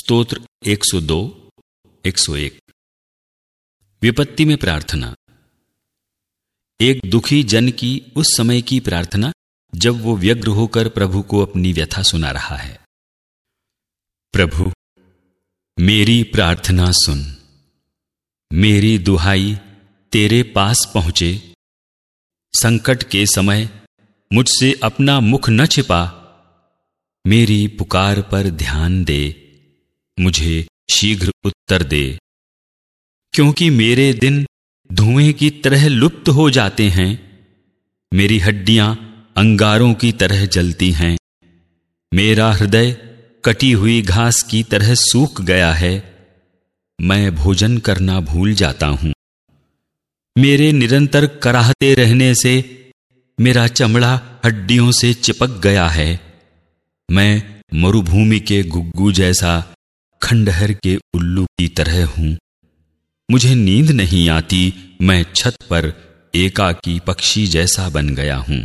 स्तोत्र 102, 101। विपत्ति में प्रार्थना। एक दुखी जन की उस समय की प्रार्थना जब वो व्यग्र होकर प्रभु को अपनी व्यथा सुना रहा है। प्रभु, मेरी प्रार्थना सुन, मेरी दुहाई तेरे पास पहुंचे। संकट के समय मुझसे अपना मुख न छिपा। मेरी पुकार पर ध्यान दे, मुझे शीघ्र उत्तर दे। क्योंकि मेरे दिन धुएं की तरह लुप्त हो जाते हैं, मेरी हड्डियां अंगारों की तरह जलती हैं। मेरा हृदय कटी हुई घास की तरह सूख गया है। मैं भोजन करना भूल जाता हूं। मेरे निरंतर कराहते रहने से मेरा चमड़ा हड्डियों से चिपक गया है। मैं मरुभूमि के गुग्गू जैसा, खंडहर के उल्लू की तरह हूं। मुझे नींद नहीं आती। मैं छत पर एकाकी पक्षी जैसा बन गया हूं।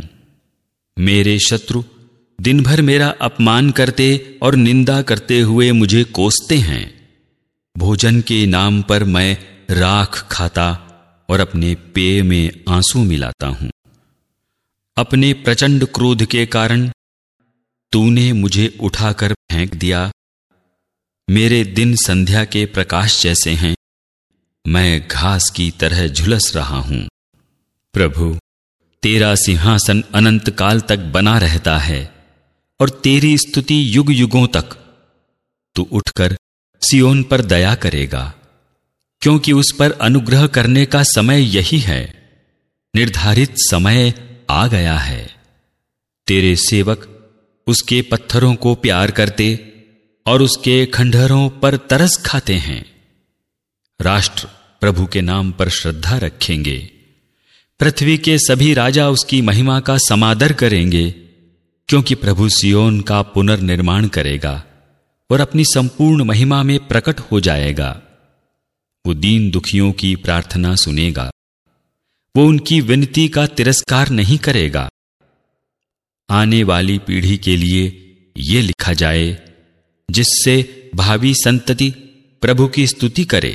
मेरे शत्रु दिन भर मेरा अपमान करते और निंदा करते हुए मुझे कोसते हैं। भोजन के नाम पर मैं राख खाता और अपने पेय में आंसू मिलाता हूं। अपने प्रचंड क्रोध के कारण तूने मुझे उठाकर फेंक दिया। मेरे दिन संध्या के प्रकाश जैसे हैं। मैं घास की तरह झुलस रहा हूं। प्रभु, तेरा सिंहासन अनंत काल तक बना रहता है और तेरी स्तुति युग युगों तक। तू उठकर सियोन पर दया करेगा, क्योंकि उस पर अनुग्रह करने का समय यही है। निर्धारित समय आ गया है। तेरे सेवक उसके पत्थरों को प्यार करते और उसके खंडहरों पर तरस खाते हैं। राष्ट्र प्रभु के नाम पर श्रद्धा रखेंगे। पृथ्वी के सभी राजा उसकी महिमा का समादर करेंगे, क्योंकि प्रभु सियोन का पुनर्निर्माण करेगा और अपनी संपूर्ण महिमा में प्रकट हो जाएगा। वो दीन दुखियों की प्रार्थना सुनेगा। वो उनकी विनती का तिरस्कार नहीं करेगा। आने वाली पीढ़ी के लिए ये लिखा जाए, जिससे भावी संतति प्रभु की स्तुति करे।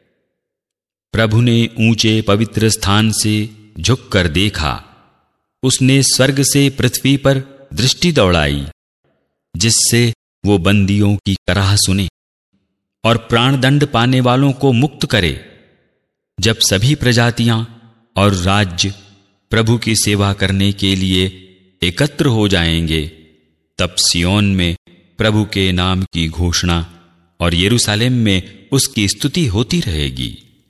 प्रभु ने ऊंचे पवित्र स्थान से झुककर देखा। उसने स्वर्ग से पृथ्वी पर दृष्टि दौड़ाई, जिससे वो बंदियों की कराह सुने और प्राणदंड पाने वालों को मुक्त करे। जब सभी प्रजातियां और राज्य प्रभु की सेवा करने के लिए एकत्र हो जाएंगे, तब सियोन में प्रभु के नाम की घोषणा और यरूशलेम में उसकी स्तुति होती रहेगी।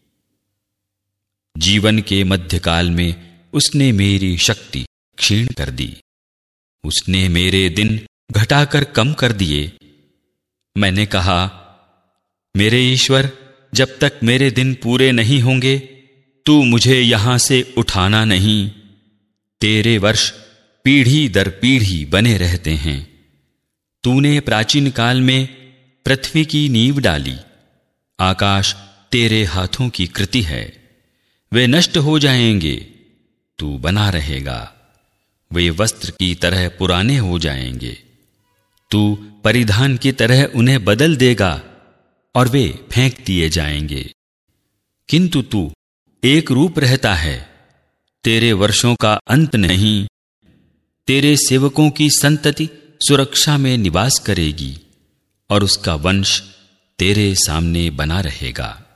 जीवन के मध्यकाल में उसने मेरी शक्ति क्षीण कर दी। उसने मेरे दिन घटाकर कम कर दिए। मैंने कहा, मेरे ईश्वर, जब तक मेरे दिन पूरे नहीं होंगे, तू मुझे यहां से उठाना नहीं। तेरे वर्ष पीढ़ी दर पीढ़ी बने रहते हैं। तूने प्राचीन काल में पृथ्वी की नींव डाली। आकाश तेरे हाथों की कृति है। वे नष्ट हो जाएंगे, तू बना रहेगा। वे वस्त्र की तरह पुराने हो जाएंगे। तू परिधान की तरह उन्हें बदल देगा और वे फेंक दिए जाएंगे। किंतु तू एक रूप रहता है। तेरे वर्षों का अंत नहीं। तेरे सेवकों की संतति सुरक्षा में निवास करेगी और उसका वंश तेरे सामने बना रहेगा।